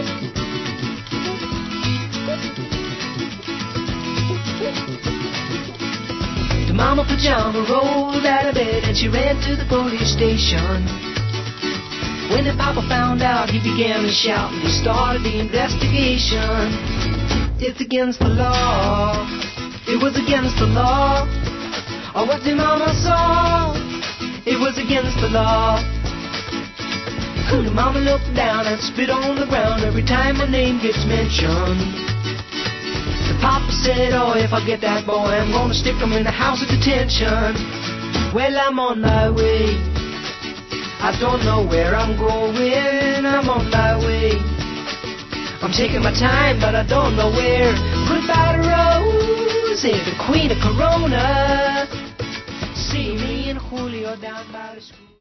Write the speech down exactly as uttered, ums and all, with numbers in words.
The mama pajama rolled out of bed and she ran to the police station. When the papa found out, he began to shout and he started the investigation. It's against the law. It was against the law. Oh, what the mama saw, it was against the law. The mama looked down and spit on the ground every time my name gets mentioned. The papa said, oh, if I get that boy, I'm gonna stick him in the house of detention. Well, I'm on my way. I don't know where I'm going. I'm on my way. I'm taking my time, but I don't know where. Goodbye to Rose, the queen of Corona. See me and Julio down by the school.